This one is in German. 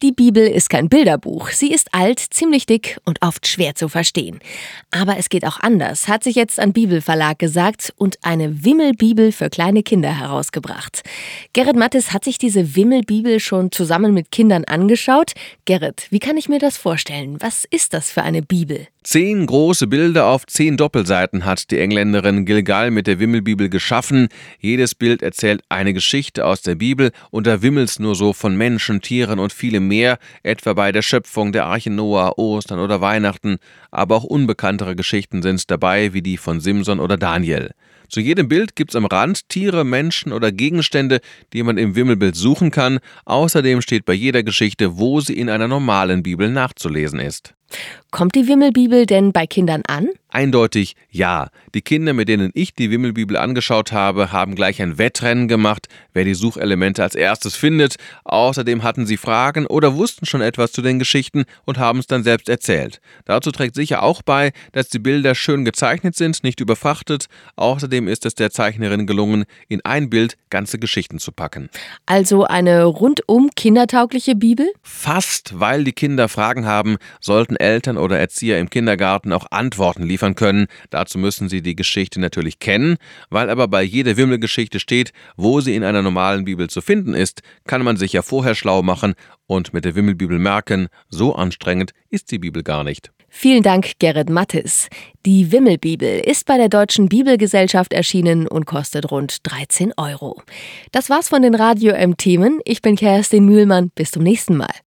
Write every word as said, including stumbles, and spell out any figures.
Die Bibel ist kein Bilderbuch. Sie ist alt, ziemlich dick und oft schwer zu verstehen. Aber es geht auch anders, hat sich jetzt ein Bibelverlag gesagt und eine Wimmelbibel für kleine Kinder herausgebracht. Gerrit Mattes hat sich diese Wimmelbibel schon zusammen mit Kindern angeschaut. Gerrit, wie kann ich mir das vorstellen? Was ist das für eine Bibel? Zehn große Bilder auf zehn Doppelseiten hat die Engländerin Gilgal mit der Wimmelbibel geschaffen. Jedes Bild erzählt eine Geschichte aus der Bibel und da wimmelt's nur so von Menschen, Tieren und vielem mehr, etwa bei der Schöpfung, der Arche Noah, Ostern oder Weihnachten. Aber auch unbekanntere Geschichten sind dabei, wie die von Simson oder Daniel. Zu jedem Bild gibt's am Rand Tiere, Menschen oder Gegenstände, die man im Wimmelbild suchen kann. Außerdem steht bei jeder Geschichte, wo sie in einer normalen Bibel nachzulesen ist. Kommt die Wimmelbibel denn bei Kindern an? Eindeutig ja. Die Kinder, mit denen ich die Wimmelbibel angeschaut habe, haben gleich ein Wettrennen gemacht, wer die Suchelemente als erstes findet. Außerdem hatten sie Fragen oder wussten schon etwas zu den Geschichten und haben es dann selbst erzählt. Dazu trägt sicher auch bei, dass die Bilder schön gezeichnet sind, nicht überfrachtet. Außerdem ist es der Zeichnerin gelungen, in ein Bild ganze Geschichten zu packen. Also eine rundum kindertaugliche Bibel? Fast, weil die Kinder Fragen haben, sollten Eltern oder Erzieher im Kindergarten auch Antworten liefern können. Dazu müssen sie die Geschichte natürlich kennen. Weil aber bei jeder Wimmelgeschichte steht, wo sie in einer normalen Bibel zu finden ist, kann man sich ja vorher schlau machen und mit der Wimmelbibel merken, so anstrengend ist die Bibel gar nicht. Vielen Dank, Gerrit Mattes. Die Wimmelbibel ist bei der Deutschen Bibelgesellschaft erschienen und kostet rund dreizehn Euro. Das war's von den Radio-M-Themen. Ich bin Kerstin Mühlmann. Bis zum nächsten Mal.